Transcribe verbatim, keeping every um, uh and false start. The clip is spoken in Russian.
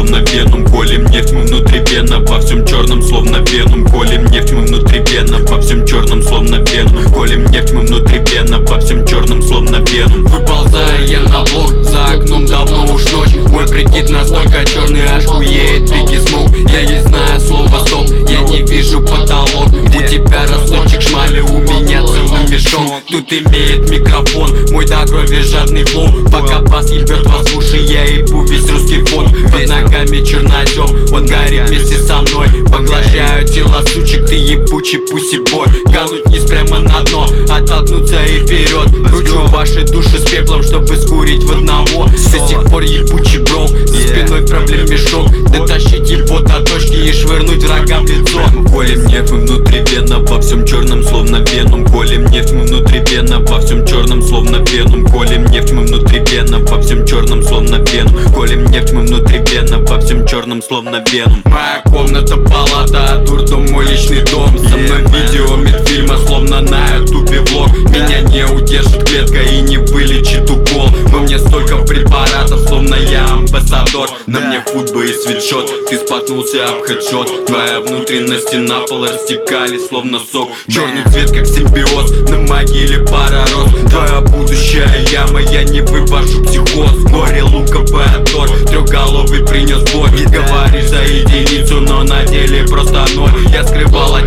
словно веном. Колем нефть мы внутри вена, во всем черном словно веном. Колем нефть мы внутри вена, во всем черном словно веном. Колем нефть мы внутри вена, во всем черном словно веном. Выползая я на блок, за окном давно уж ночь. Мой прикид настолько черный, аж хуеет пики смог. Я не знаю слова стоп, я не вижу потолок. У тебя росточек шмали, у меня целый мешок. Тут имеет микрофон, мой до крови жадный флоу. Пока бас ебет вас в уши, я ебу весь русский фон. Под ногами чернозем, он горит вместе со мной. Поглощаю тело сучек, ты ебучий пуси-бой. Кануть вниз прямо на дно, оттолкнуться и вперед. Кручу ваши души с пеплом, чтобы скурить в одного. До сих пор ебучий бро, за спиной проблем мешок. Дотащить его до точки и швырнуть врагам в лицо. Колем нефть мы внутри вена, во всем черном словно веном. Колем нефть мы внутри вена, во всем черном словно веном. Колем нефть мы внутри вена, во всем черном словно веном. Колем нефть мы внутри вена, во всем черном словно веном. Моя комната палата, а дурдом мой личный дом. Со мной видео медфильма, словно на ютубе влог. Меня не удержит клетка и не вылечит укол. Во мне столько препаратов, словно я амбассадор. На мне футбол и свитшот, ты споткнулся об хедшот. Твоя внутренности на пол растекали, словно сок. Черный цвет, как симбиоз, на могиле пара роз. Твоя будущая яма, я не вывожу психоз. Горе луковый аттор, трехголовый принес бой. Говоришь за единицу, но на деле просто ноль. Я скрывала